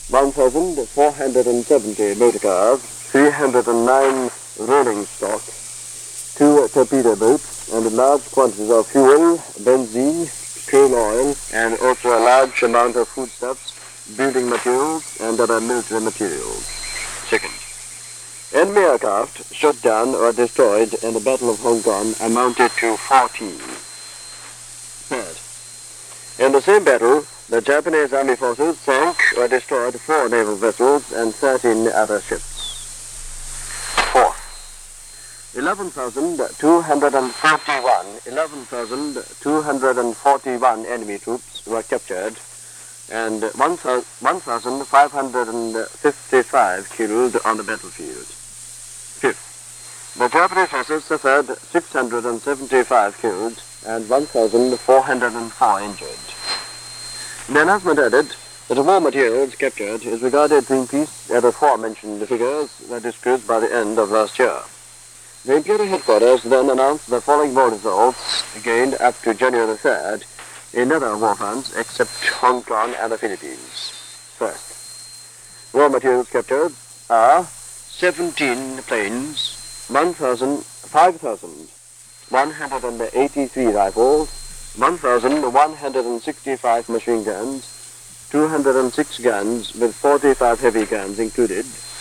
1,470 motor cars, 309 rolling stock, 2 torpedo boats, and large quantities of fuel, benzene, coal oil, and also a large amount of foodstuffs, building materials, and other military materials. Second, enemy aircraft shot down or destroyed in the Battle of Hong Kong amounted to 14. Third, in the same battle, the Japanese Army forces sank or destroyed 4 naval vessels and 13 other ships. Fourth, 11,241 enemy troops were captured and 1,555 killed on the battlefield. Fifth, the Japanese forces suffered 675 killed and 1,404 injured. The announcement added that the war materials captured is regarded to increase at the aforementioned figures that disclosed by the end of last year. The Imperial Headquarters then announced the following war results gained up to January the 3rd in other war fronts except Hong Kong and the Philippines. First, war materials captured are 17 planes, 5,183 rifles, 1,165 machine guns, 206 guns with 45 heavy guns included,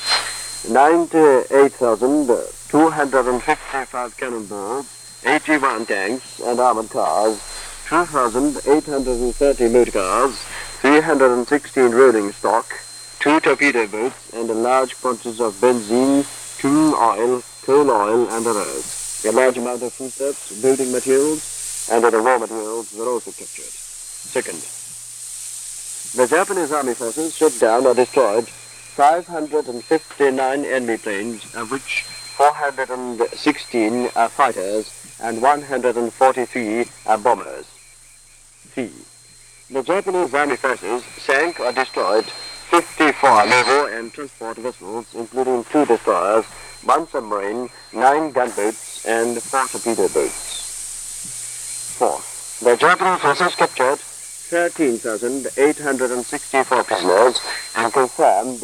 98,255 cannonballs, 81 tanks and armored cars, 2,830 motor cars, 316 rolling stock, 2 torpedo boats, and large quantities of benzene, fuel oil, coal oil, and others. A large amount of foodstuffs, building materials, and other raw materials were also captured. Second, the Japanese Army forces shot down or destroyed 559 enemy planes, of which 416 are fighters and 143 are bombers. 3. The Japanese Army forces sank or destroyed 54 naval and transport vessels, including 2 destroyers, 1 submarine, 9 gunboats, and 4 torpedo boats. 4. The Japanese forces captured 13,864 prisoners and confirmed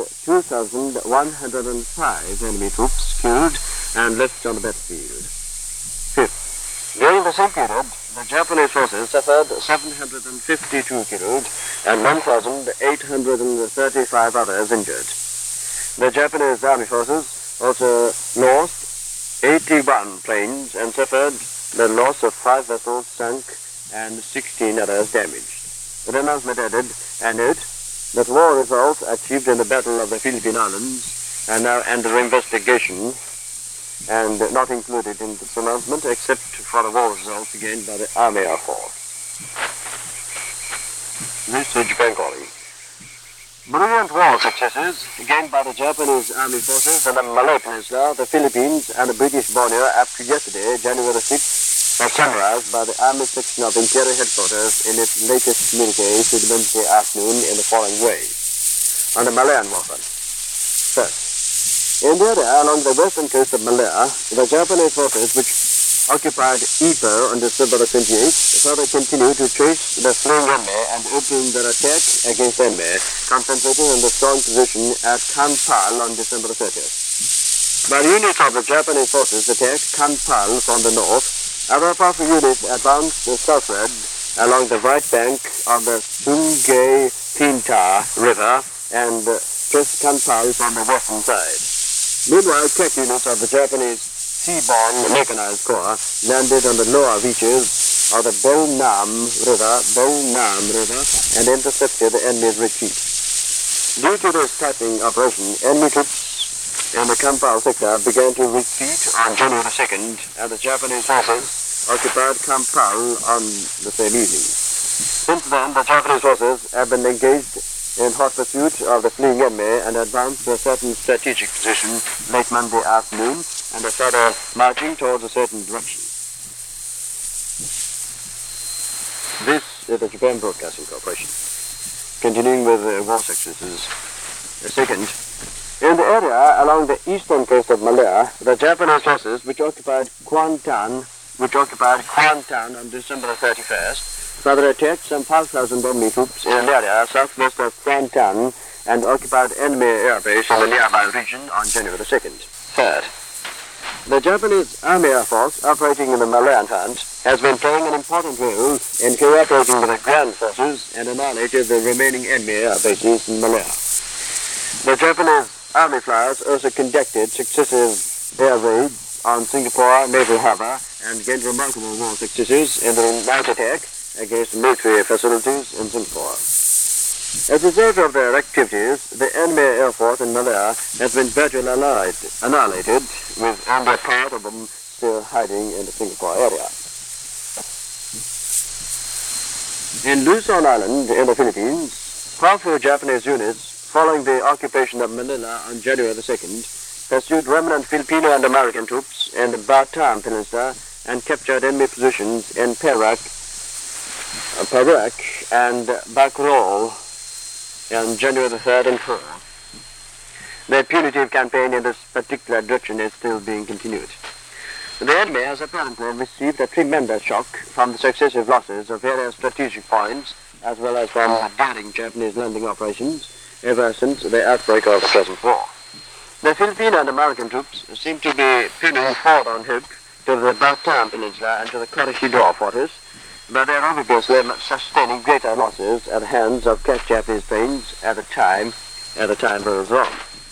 2,105 enemy troops killed and left on the battlefield. 5th, during the same period, the Japanese forces suffered 752 killed and 1,835 others injured. The Japanese Army forces also lost 81 planes and suffered the loss of 5 vessels sunk and 16 others damaged. The announcement added, a note, that war results achieved in the Battle of the Philippine Islands are now under investigation and not included in this announcement except for the war results gained by the Army Air Force. This is Japan calling. Brilliant war successes gained by the Japanese Army forces in the Malay Peninsula, the Philippines, and the British Borneo up to yesterday, January 6th, are summarized by the Army Section of Imperial Headquarters in its latest communique issued Wednesday afternoon in the following way. On the Malayan war front. First, in the area along the western coast of Malaya, the Japanese forces which occupied Ipoh on December the 28th further continued to chase the fleeing enemy and open their attack against the enemy, concentrating on the strong position at Kanpal on December the 30th. While units of the Japanese forces attacked Kanpal from the north, other powerful units advanced southward along the right bank of the Sungai Tinta River and pressed Kanpal from the western side. Meanwhile, crack units of the Japanese Seaborne Mechanized Corps landed on the lower reaches of the Bel Nam River and intercepted the enemy's retreat. Due to this tightening operation, enemy troops in the Kanpal sector began to retreat on January 2nd, and the Japanese forces occupied Kanpal on the same evening. Since then, the Japanese forces have been engaged in hot pursuit of the fleeing enemy and advanced to a certain strategic position late Monday afternoon and are further marching towards a certain direction. This is the Japan Broadcasting Corporation. Continuing with war successes. Second, in the area along the eastern coast of Malaya, the Japanese forces which occupied Kuantan on December 31st, further attacked some 5,000 enemy troops in an area southwest of Kuantan and occupied enemy airbase in the nearby region on January the 2nd. Third, the Japanese Army Air Force operating in the Malayan Front has been playing an important role in cooperating with the ground forces and annihilated the remaining enemy air bases in Malaya. The Japanese Army flyers also conducted successive air raids on Singapore Naval Harbour and gained remarkable war successes in the night attack against military facilities in Singapore. As a result of their activities, the enemy air force in Malaya has been virtually annihilated, with only part of them still hiding in the Singapore area. In Luzon Island in the Philippines, powerful Japanese units, following the occupation of Manila on January the 2nd, pursued remnant Filipino and American troops in the Bataan Peninsula and captured enemy positions in Perak and Bacolod on January the 3rd and 4th. The punitive campaign in this particular direction is still being continued. The enemy has apparently received a tremendous shock from the successive losses of various strategic points, as well as from daring Japanese landing operations ever since the outbreak of the present war. The Filipino and American troops seem to be pinning forward on hook to the Bataan Peninsula and to the Corregidor fortress, but they are obviously sustaining greater losses at the hands of Japanese planes at the time rolls on.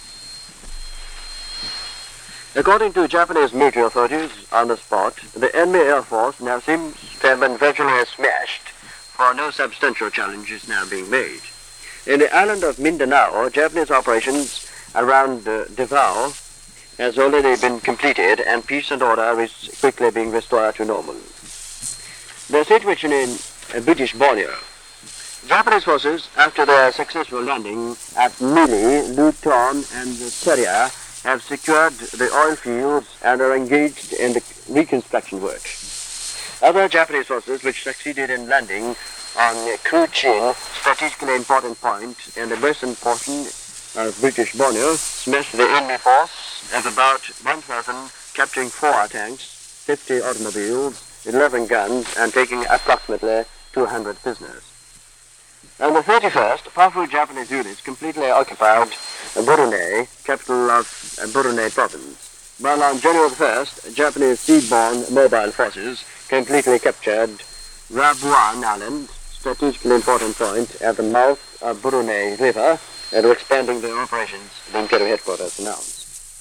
According to Japanese military authorities on the spot, the enemy air force now seems to have been virtually smashed, for no substantial challenge is now being made. In the island of Mindanao, Japanese operations around Davao has already been completed and peace and order is quickly being restored to normal. The situation in British Borneo. Japanese forces, after their successful landing at Mili, Luton and Seria, have secured the oil fields and are engaged in the reconstruction work. Other Japanese forces which succeeded in landing on Kruchin, strategically important point in the western portion of British Borneo, smashed the enemy force of about 1,000, capturing 4 tanks, 50 automobiles, 11 guns, and taking approximately 200 prisoners. On the 31st, powerful Japanese units completely occupied Brunei, capital of Brunei province, while on January 1st, Japanese seaborne mobile forces completely captured Rabuan Island, strategically important point at the mouth of Brunei River, and were expanding their operations, the Imperial headquarters announced.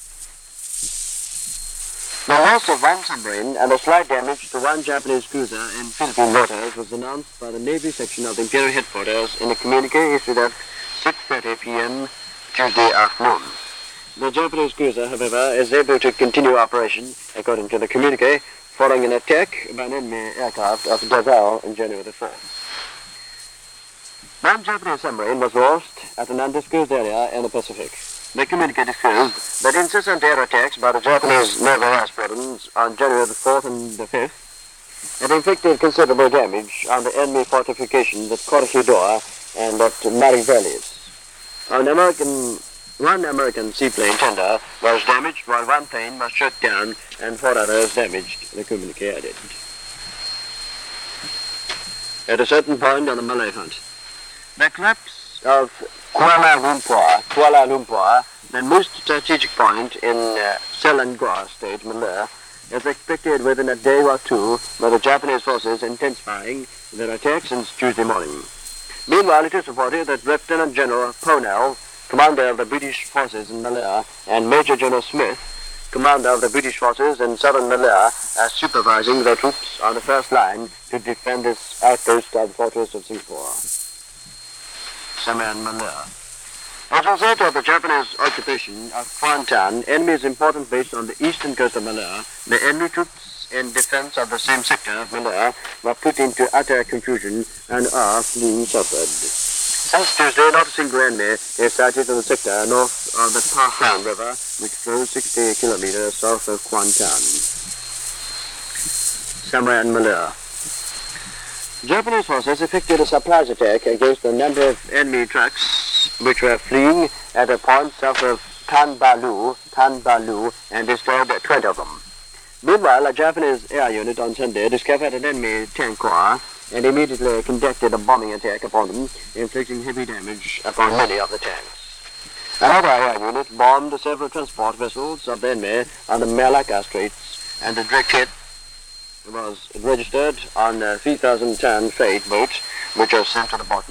The loss of 1 submarine and a slight damage to 1 Japanese cruiser in Philippine waters was announced by the Navy section of the Imperial headquarters in a communique issued at 6:30 p.m. Tuesday afternoon. The Japanese cruiser, however, is able to continue operation, according to the communique, following an attack by an enemy aircraft off Davao on January the 4th. 1 Japanese submarine was lost at an undisclosed area in the Pacific. The communique disclosed that incessant air attacks by the Japanese naval air squadrons on January the 4th and the 5th had inflicted considerable damage on the enemy fortifications at Corregidor and at Mariveles. One American seaplane tender was damaged, while 1 plane was shot down and 4 others damaged, the communique added. At a certain point on the Malay front, the collapse of Kuala Lumpur, the most strategic point in Selangor State, Malaya, is expected within a day or two, with the Japanese forces intensifying their attacks since Tuesday morning. Meanwhile, it is reported that Lieutenant General Pownall, commander of the British forces in Malaya, and Major General Smith, commander of the British forces in southern Malaya, are supervising their troops on the first line to defend this outpost of the fortress of Singapore. Samayan Malaya. As a result of the Japanese occupation of Kuantan, enemy's important base on the eastern coast of Malaya, the enemy troops in defense of the same sector of Malaya were put into utter confusion and are fleeing southward. Since Tuesday, not a single enemy is sighted in the sector north of the Pahang River, which flows 60 kilometers south of Kuantan. Samayan Malaya. Japanese forces effected a surprise attack against a number of enemy trucks which were fleeing at a point south of Tanbalu, and destroyed 20 of them. Meanwhile, a Japanese air unit on Sunday discovered an enemy tank car and immediately conducted a bombing attack upon them, inflicting heavy damage upon many of the tanks. Another air unit bombed several transport vessels of the enemy on the Malacca Straits, and the direct hit was registered on 3,000-ton freight boats which are sent to the bottom.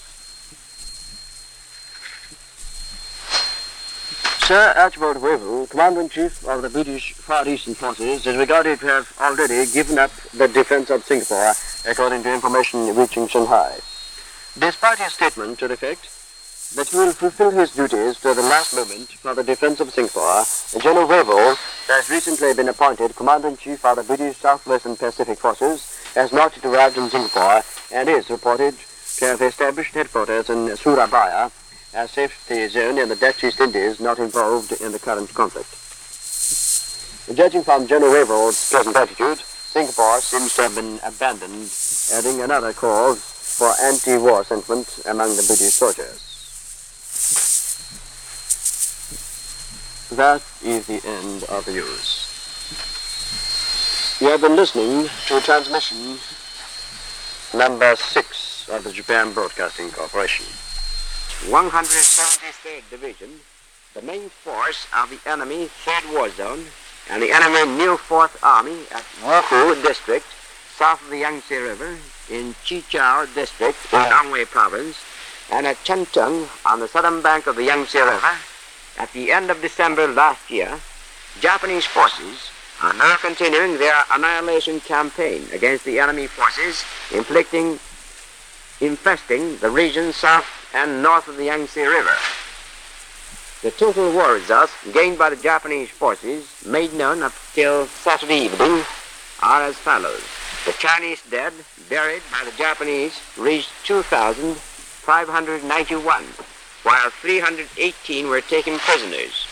Sir Archibald Wavell, Commander-in-Chief of the British Far Eastern Forces, is regarded to have already given up the defense of Singapore, according to information reaching Shanghai. Despite his statement to the effect that he will fulfill his duties to the last moment for the defense of Singapore, General Wavell has recently been appointed Commander-in-Chief of the British Southwestern Pacific Forces, has not yet arrived in Singapore, and is reported to have established headquarters in Surabaya, a safety zone in the Dutch East Indies not involved in the current conflict. Judging from General Wavell's present attitude, Singapore seems to have been abandoned, adding another cause for anti-war sentiment among the British soldiers. That is the end of the news. You have been listening to transmission number 6 of the Japan Broadcasting Corporation. 173rd Division, the main force of the enemy 3rd War Zone, and the enemy new 4th Army at Wuhu District, south of the Yangtze River, in Chichao District, in Anhui Province, and at Chengtung, on the southern bank of the Yangtze River. At the end of December last year, Japanese forces are now continuing their annihilation campaign against the enemy forces, infesting the region south and north of the Yangtze River. The total war results gained by the Japanese forces, made known up till Saturday evening, are as follows. The Chinese dead buried by the Japanese reached 2,591, while 318 were taken prisoners.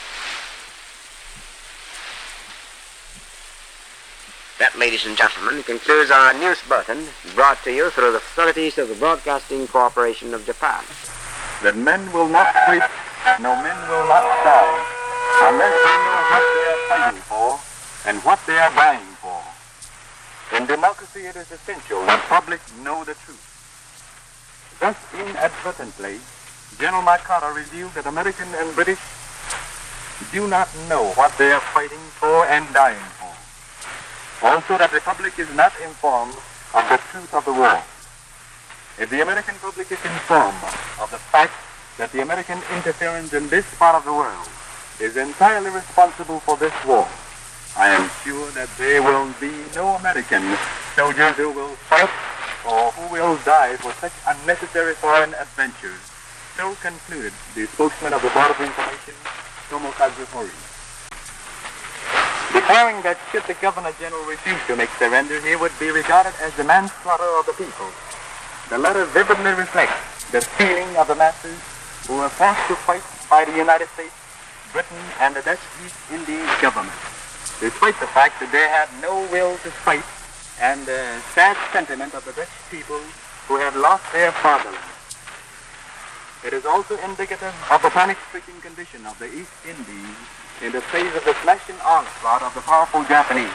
That, ladies and gentlemen, concludes our news bulletin, brought to you through the facilities of the Broadcasting Corporation of Japan. That men will not quit, no men will not die, unless they know what they are fighting for and what they are dying for. In democracy, it is essential that the public know the truth. Thus, inadvertently, General MacArthur revealed that American and British do not know what they are fighting for and dying for. Also, that the public is not informed of the truth of the war. If the American public is informed of the fact that the American interference in this part of the world is entirely responsible for this war, I am sure that there will be no American soldiers who will fight or who will die for such unnecessary foreign adventures. So concluded the spokesman of the Board of Information, Tomokazu Hori. Declaring that should the Governor-General refuse to make surrender, he would be regarded as the manslaughter of the people. The letter vividly reflects the feeling of the masses who were forced to fight by the United States, Britain, and the Dutch East Indies government, despite the fact that they had no will to fight, and the sad sentiment of the Dutch people who had lost their fatherland. It is also indicative of the panic-stricken condition of the East Indies in the face of the slashing onslaught of the powerful Japanese.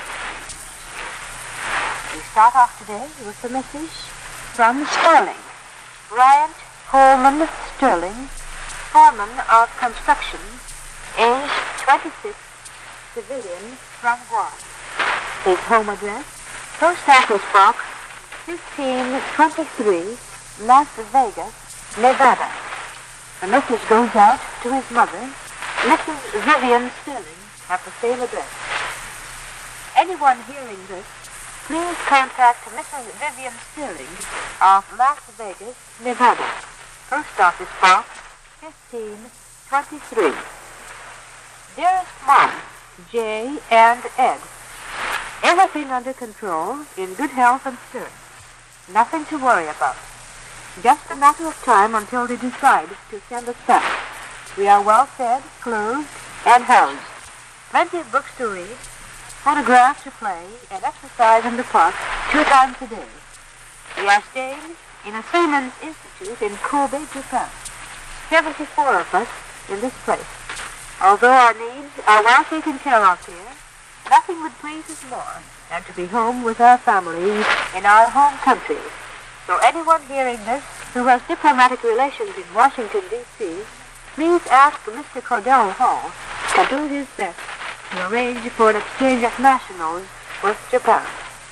We start off today with a message from Sterling. Bryant Holman Sterling, foreman of construction, age 26, civilian, from Guam. His home address, Post Office Box 1523, Las Vegas, Nevada. The message goes out to his mother, Mrs. Vivian Sterling, at the same address. Anyone hearing this, please contact Mrs. Vivian Sterling of Las Vegas, Nevada. Post Office Box 1523. Dearest Mom, Jay, and Ed, everything under control, in good health and spirits. Nothing to worry about. Just a matter of time until they decide to send us back. We are well fed, clothed, and housed. Plenty of books to read, photographs to play, and exercise in the park 2 times a day. We are staying in a Seamen's Institute in Kobe, Japan. 74 of us in this place. Although our needs are well taken care of here, Nothing would please us more than to be home with our families in our home country. So anyone hearing this who has diplomatic relations in Washington, D.C., please ask Mr. Cordell Hall to do his best to arrange for an exchange of nationals with Japan.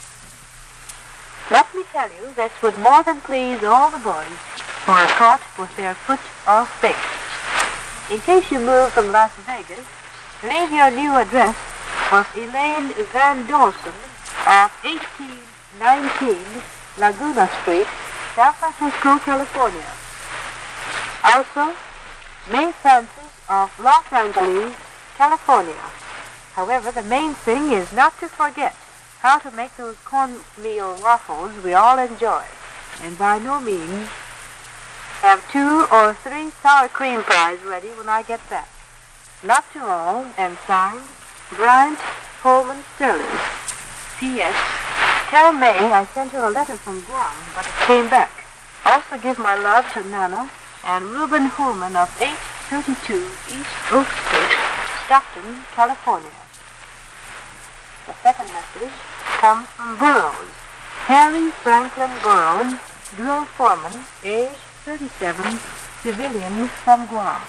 Let me tell you, this would more than please all the boys who are caught with their foot off base. In case you move from Las Vegas, leave your new address with Elaine Van Dorsen at 1819 Laguna Street, San Francisco, California. Also, May Francis of Los Angeles, California. However, the main thing is not to forget how to make those cornmeal waffles we all enjoy, and by no means have 2 or 3 sour cream pies ready when I get back. Love to all, and signed, Bryant Holman Sterling. P.S. Tell May I sent her a letter from Guam, but it came back. Also give my love to Nana and Reuben Holman of 832 East Oak Street, Stockton, California. The second message comes from Burroughs. Harry Franklin Burroughs, drill foreman, age 37, civilian from Guam.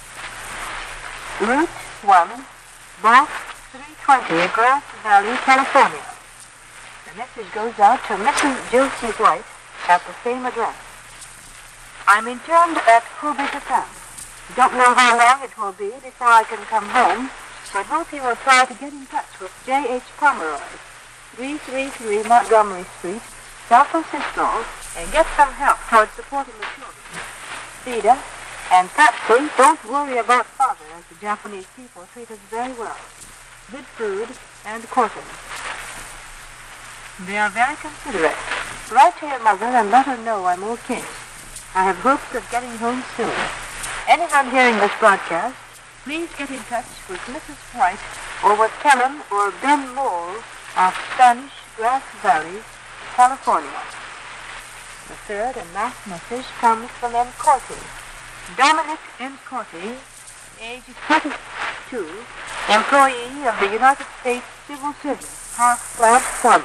Route 1, Box 320, Grass Valley, California. The message goes out to Mrs. Josie White at the same address. I'm interned at Kobe, Japan. Don't know how long it will be before I can come home, but hope you will try to get in touch with J.H. Pomeroy, 333 Montgomery Street, San Francisco, and get some help towards supporting the children. Theda and Patsy, don't worry about father, as the Japanese people treat us very well. Good food and courting. They are very considerate. Write to your mother and let her know I'm okay. I have hopes of getting home soon. Anyone hearing this broadcast, please get in touch with Mrs. White or with Kellen or Ben Moore of Spanish Grass Valley, California. The third and last message comes from M. Corty. Dominic M. Corty, age 22, employee of the United States Civil Service, Half Plant 1.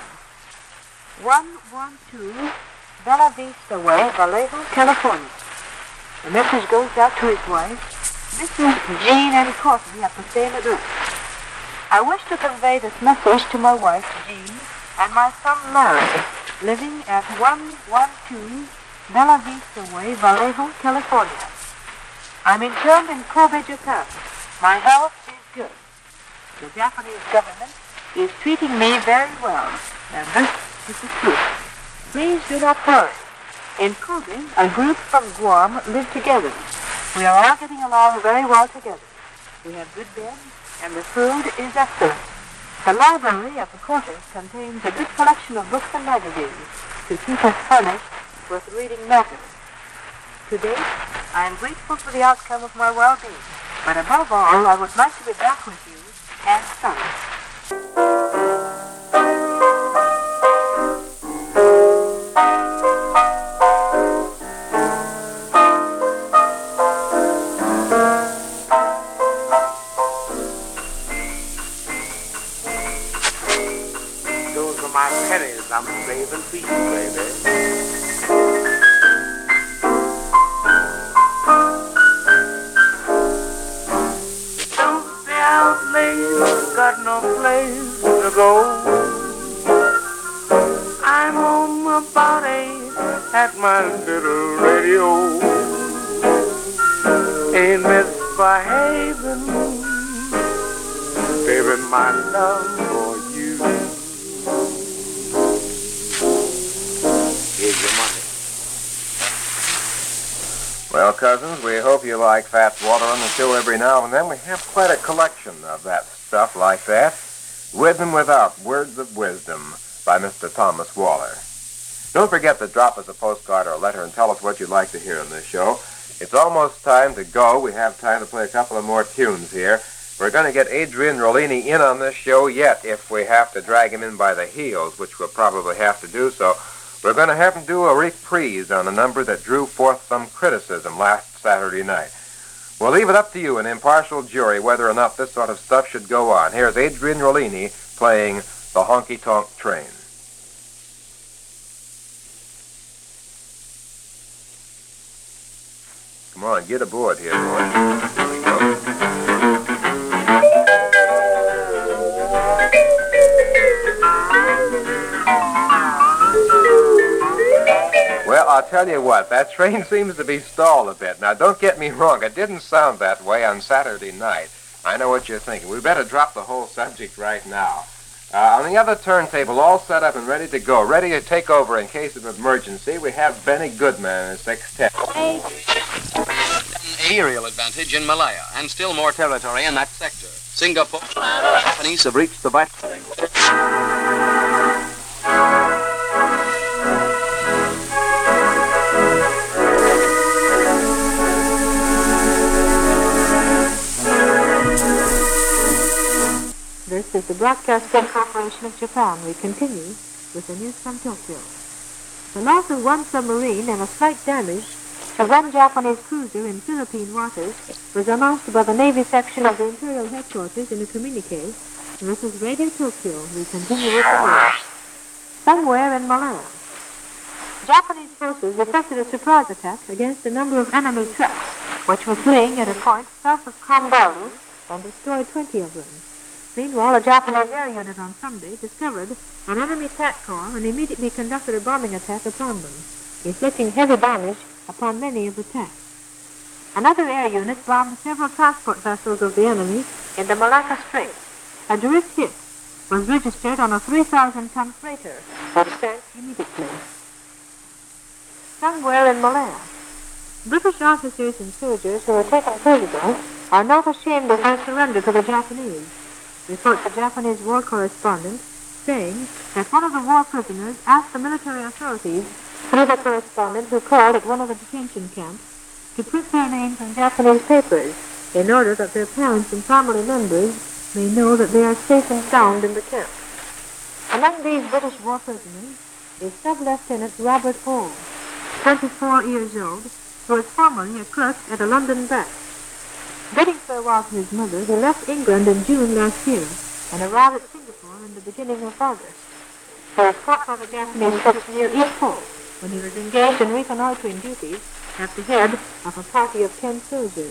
112 Bella Vista Way, Vallejo, California. The message goes out to his wife, Mrs. Jean M. Corty, at the same address. I wish to convey this message to my wife, Jean, and my son, Larry, living at 112 Bella Vista Way, Vallejo, California. I'm interned in Kobe, Japan. My health is good. The Japanese government is treating me very well, and this is the truth. Please do not worry. In Kobe, a group from Guam live together. We are all getting along very well together. We have good beds, and the food is excellent. The library of the quarters contains a good collection of books and magazines to keep us furnished with reading matter. Today, I am grateful for the outcome of my well-being, but above all, I would like to be back with you and son. Those are my pennies I'm saving for you, baby. Got no place to go. I'm on my body at my little radio. Ain't misbehaving, saving my love for you. Here's your money. Well, cousins, we hope you like Fats Water on the show every now and then. We have quite a collection of that stuff like that, with and without Words of Wisdom by Mr. Thomas Waller. Don't forget to drop us a postcard or a letter and tell us what you'd like to hear on this show. It's almost time to go. We have time to play a couple of more tunes here. We're going to get Adrian Rollini in on this show yet if we have to drag him in by the heels, which we'll probably have to do so. We're going to have him do a reprise on a number that drew forth some criticism last Saturday night. We'll leave it up to you, an impartial jury, whether or not this sort of stuff should go on. Here's Adrian Rollini playing the Honky Tonk Train. Come on, get aboard here, boys. Here we go. Well, I'll tell you what, that train seems to be stalled a bit. Now, don't get me wrong, it didn't sound that way on Saturday night. I know what you're thinking. We better drop the whole subject right now. On the other turntable, all set up and ready to go, ready to take over in case of emergency, we have Benny Goodman and his sextet. An aerial advantage in Malaya, and still more territory in that sector. Singapore and the Japanese have reached the vital. This is the Broadcasting Corporation of Japan. We continue with the news from Tokyo. The loss of one submarine and a slight damage to one Japanese cruiser in Philippine waters was announced by the Navy section of the Imperial Headquarters in a communique. This is Radio Tokyo. We continue with the news. Somewhere in Malaya, Japanese forces effected a surprise attack against a number of enemy trucks, which were fleeing at a point south of Kambalu, and destroyed 20 of them. Meanwhile, a Japanese air unit on Sunday discovered an enemy attack corps and immediately conducted a bombing attack upon them, inflicting heavy damage upon many of the attacks. Another air unit bombed several transport vessels of the enemy in the Malacca Strait. A direct hit was registered on a 3,000-ton freighter, which sank immediately. Somewhere in Malaya, British officers and soldiers who were taken prisoners are not ashamed of their surrender to the Japanese, reports a Japanese war correspondent, saying that one of the war prisoners asked the military authorities, through the correspondent who called at one of the detention camps, to print their names in Japanese papers in order that their parents and family members may know that they are safe and sound in the camp. Among these British war prisoners is Sub-Lieutenant Robert Hall, 24 years old, who was formerly a clerk at a London bank. Bidding farewell to his mother, he left England in June last year and arrived at Singapore in the beginning of August. He was caught by the Japanese troops near Ipoh when he was engaged in reconnoitering duties at the head of a party of 10 soldiers.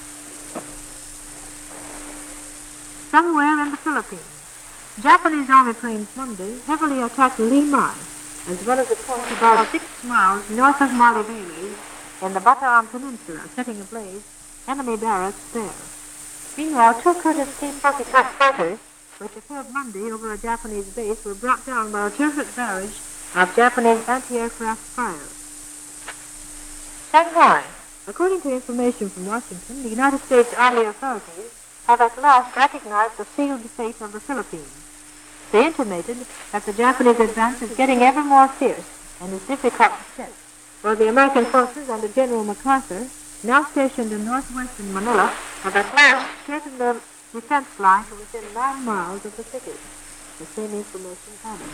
Somewhere in the Philippines, Japanese army planes Monday heavily attacked Limay, as well as a point about 6 miles north of Malibili in the Bataan Peninsula, setting ablaze enemy barracks there. Meanwhile, 2 Curtiss T-40 fighters, which appeared Monday over a Japanese base, were brought down by a terrific barrage of Japanese anti-aircraft fire. Shanghai. According to information from Washington, the United States Army authorities have at last recognized the sealed fate of the Philippines. They intimated that the Japanese advance is getting ever more fierce and is difficult to check, while the American forces under General MacArthur, now stationed in northwestern Manila, have at last strengthened the defense line to within 9 miles of the city. The same information added.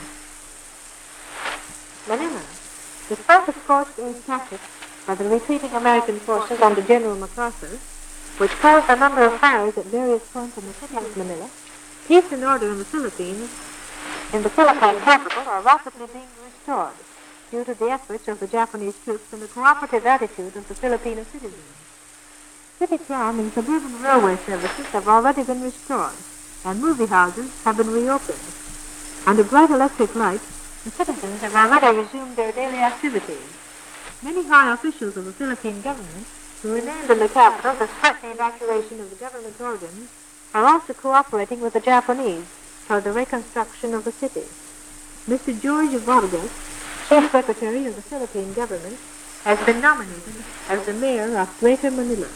Manila. Despite the scorched earth tactics by the retreating American forces under General MacArthur, which caused a number of fires at various points in the city of Manila, peace and order in the Philippine capital are rapidly being restored due to the efforts of the Japanese troops and the cooperative attitude of the Filipino citizens. City tram and suburban railway services have already been restored, and movie houses have been reopened. Under bright electric lights, the citizens have already resumed their daily activities. Many high officials of the Philippine government who remained in the capital despite the evacuation of the government organs are also cooperating with the Japanese toward the reconstruction of the city. Mr. George Vargas, Chief Secretary of the Philippine government, has been nominated as the mayor of Greater Manila.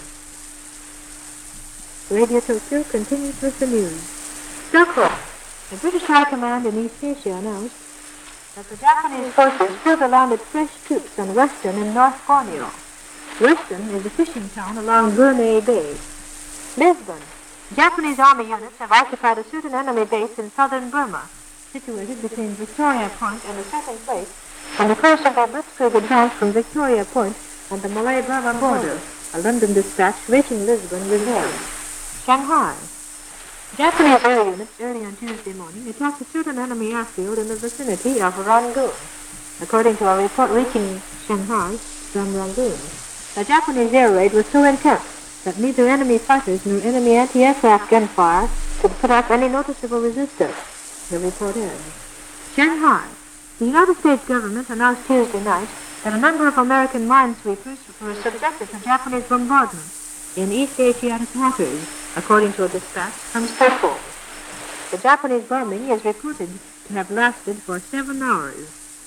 Radio Tokyo continues with the news. Stockholm. The British High Command in East Asia announced that the Japanese forces further landed fresh troops on Weston in North Borneo. Weston is a fishing town along Brunei Bay. Lisbon. Japanese army units have occupied a certain enemy base in southern Burma, situated between Victoria Point and the second place, on the course of their blitzkrieg advance from Victoria Point and the Malay-Burma border, a London dispatch reaching Lisbon revealed. Shanghai. Japanese air units early on Tuesday morning attacked a certain enemy airfield in the vicinity of Rangoon. According to a report reaching Shanghai from Rangoon, the Japanese air raid was so intense that neither enemy fighters nor enemy anti-aircraft gunfire could put up any noticeable resistance, the report ends. Shanghai. The United States government announced Tuesday night that a number of American minesweepers were subjected to Japanese bombardment in East Asiatic waters, according to a dispatch from Stockholm. The Japanese bombing is reported to have lasted for 7 hours.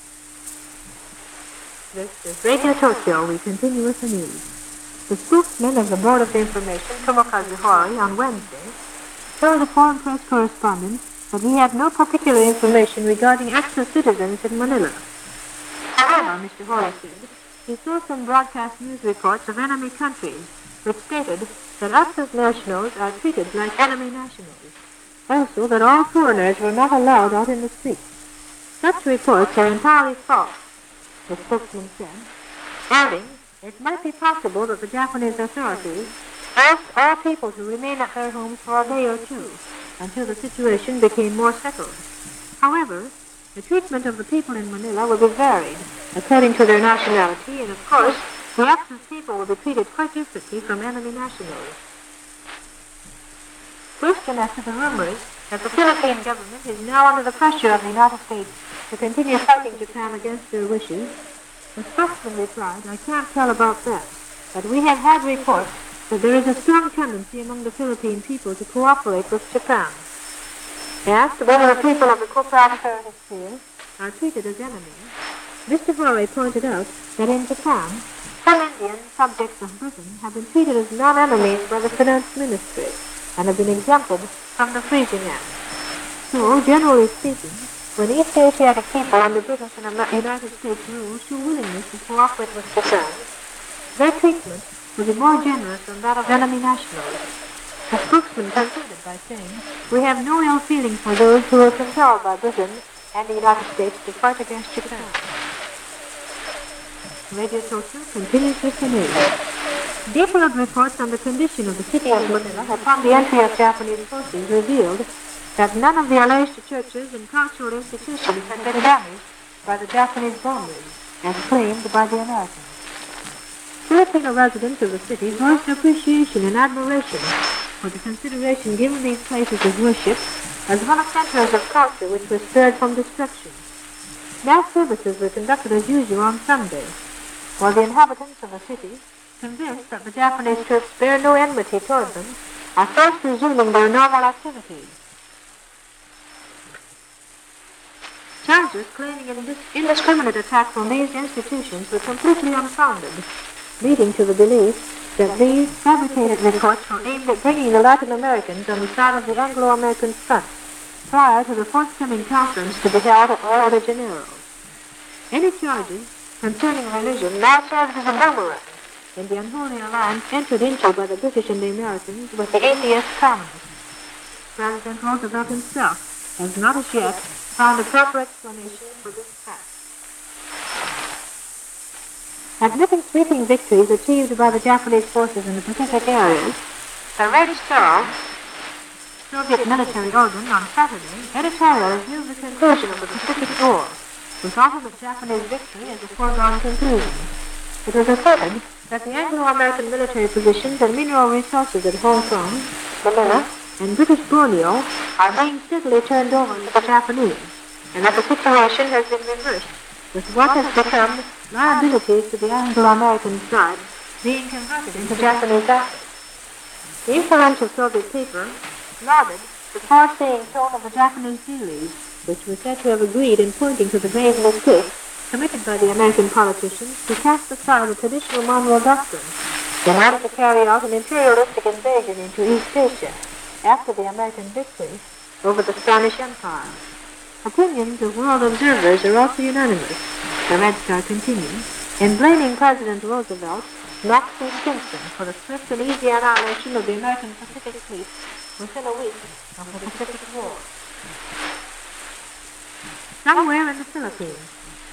This is Radio Tokyo. We continue with the news. The spokesman of the Board of Information, Tomokazu Hori, on Wednesday, told a foreign press correspondent that he had no particular information regarding active citizens in Manila. However, Mr. Hori said, he saw some broadcast news reports of enemy countries which stated that active nationals are treated like enemy nationals. Also, that all foreigners were not allowed out in the streets. Such reports are entirely false, the spokesman said, adding, it might be possible that the Japanese authorities asked all people to remain at their homes for a day or two until the situation became more settled. However, the treatment of the people in Manila will be varied according to their nationality, and of course, the active people will be treated quite differently from enemy nationals. Question as to the rumors that the Philippine government is now under the pressure of the United States to continue fighting Japan against their wishes, the spokesman replied, I can't tell about that, but we have had reports that there is a strong tendency among the Philippine people to cooperate with Japan. Asked whether the people of the co-prosperity sphere are treated as enemies, Mr. Hori pointed out that in Japan, some Indian subjects of Britain have been treated as non-enemies by the Finance Ministry and have been exempted from the Freezing Act. So, generally speaking, when East Asiatic people under British and United States rule show willingness to cooperate with Japan, their treatment will be more generous than that of enemy nationals. The spokesman concluded by saying, we have no ill feeling for those who were compelled by Britain and the United States to fight against Japan. Radio Tokyo continues with the news. Detailed reports on the condition of the city of Manila upon the entry of Japanese forces revealed that none of the alleged churches and cultural institutions had been damaged by the Japanese bombers, as claimed by the Americans. Filipino residents of the city voiced appreciation and admiration for the consideration given these places of worship as one of centers of culture which were spared from destruction. Mass services were conducted as usual on Sunday, while the inhabitants of the city, convinced that the Japanese troops bear no enmity toward them, are first resuming their normal activities. Charges claiming indiscriminate attacks on these institutions were completely unfounded, leading to the belief that these fabricated reports were aimed at bringing the Latin Americans on the side of the Anglo-American front prior to the forthcoming conference to be held at Rio de Janeiro. Any charges concerning religion now served as a boomerang in the unholy alliance entered into by the British and the Americans with the atheist colonists. President Roosevelt himself has not as yet found a proper explanation for this fact. Admitting sweeping victories achieved by the Japanese forces in the Pacific areas, the Red Star, Soviet military organ, on Saturday, editorial reviewed the conclusion of the Pacific War, with ultimate Japanese victory as a foregone conclusion. It was asserted that the Anglo-American military positions and mineral resources at Hong Kong, Manila, and British Borneo are being steadily turned over to the Japanese, and that the situation has been reversed, with what has become liabilities to the Anglo-American side being converted into Japanese assets. The influential Soviet paper lauded the foreseeing tone of the Japanese dealers, which were said to have agreed in pointing to the grave mistake committed by the American politicians to cast aside the traditional Monroe Doctrine in order to carry out an imperialistic invasion into East Asia after the American victory over the Spanish Empire. Opinions of world observers are also unanimous, the Red Star continued, in blaming President Roosevelt, Knox and Stimson for the swift and easy annihilation of the American Pacific Fleet within a week of the Pacific War. Somewhere in the Philippines,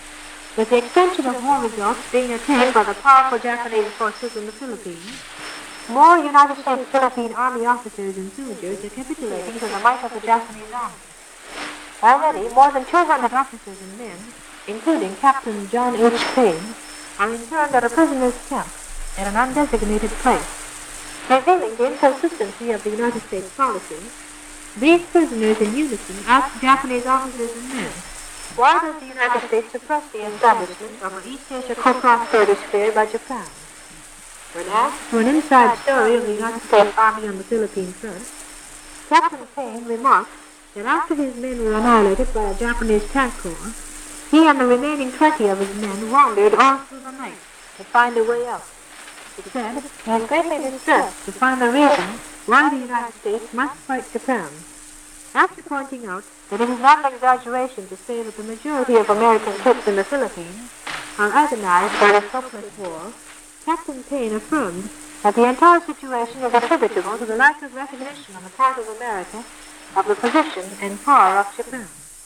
with the extension of war results being attained by the powerful Japanese forces in the Philippines, More United States Philippine Army officers and soldiers are capitulating to the might of the Japanese army. Already, more than 200 officers and men, including Captain John H. Payne, are interned at a prisoner's camp at an undesignated place. Revealing the inconsistency of the United States policy, these prisoners in unison ask Japanese officers and men, why does the United States suppress the establishment of an East Asia co-prosperity sphere by Japan? When asked for an inside story of the United States Army on the Philippine front, Captain Payne remarked that after his men were annihilated by a Japanese tank corps, he and the remaining 20 of his men wandered all through the night to find a way out. He said he was greatly distressed to find the reason why the United States must fight Japan. After pointing out that it is not an exaggeration to say that the majority of American troops in the Philippines are agonized by this hopeless war, Captain Payne affirmed that the entire situation is attributable to the lack of recognition on the part of America of the position and power of Japan.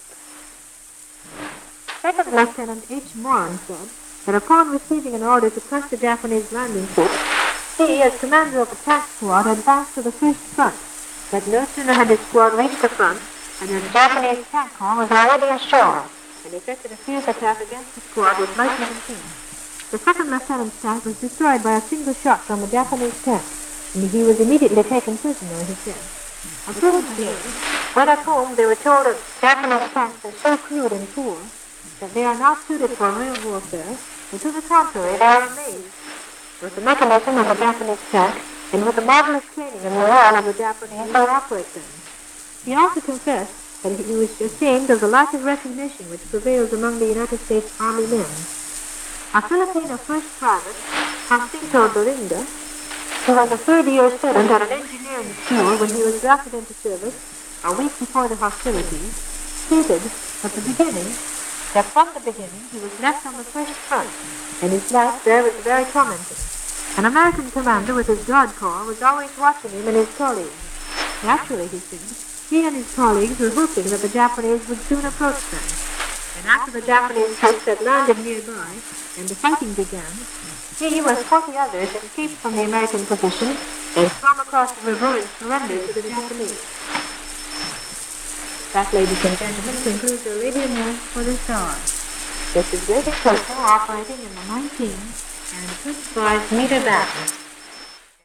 Second Lieutenant H. Moran said that upon receiving an order to press the Japanese landing ships, he, as commander of the tank squad, advanced to the first front. But no sooner had his squad reached the front than the Japanese tank corps was already ashore and effected a fierce attack against the squad with lightning and steam. The second lieutenant's tank was destroyed by a single shot from a Japanese tank, and he was immediately taken prisoner, he said. Accordingly, when at home they were told that Japanese tanks are so crude and poor that they are not suited for real warfare, and to the contrary, they are amazed with the mechanism of a Japanese tank and with the marvelous training and morale of the Japanese who operate them. He also confessed that he was ashamed of the lack of recognition which prevails among the United States Army men. A Filipino first private, Jacinto Dorinda, who was a third-year student at an engineering school when he was drafted into service a week before the hostilities, stated that from the beginning he was left on the first front, and his life there was very tormenting. An American commander with his Guard Corps was always watching him and his colleagues. Naturally, he said, he and his colleagues were hoping that the Japanese would soon approach them. And after the Japanese troops had landed nearby and the fighting began, he, with 40 others, escaped from the American position and swam across the river and surrendered to the Japanese. That, ladies and gentlemen, concludes the radio news for this hour. This is Radio Coastal operating in the 19 and 25 meter band.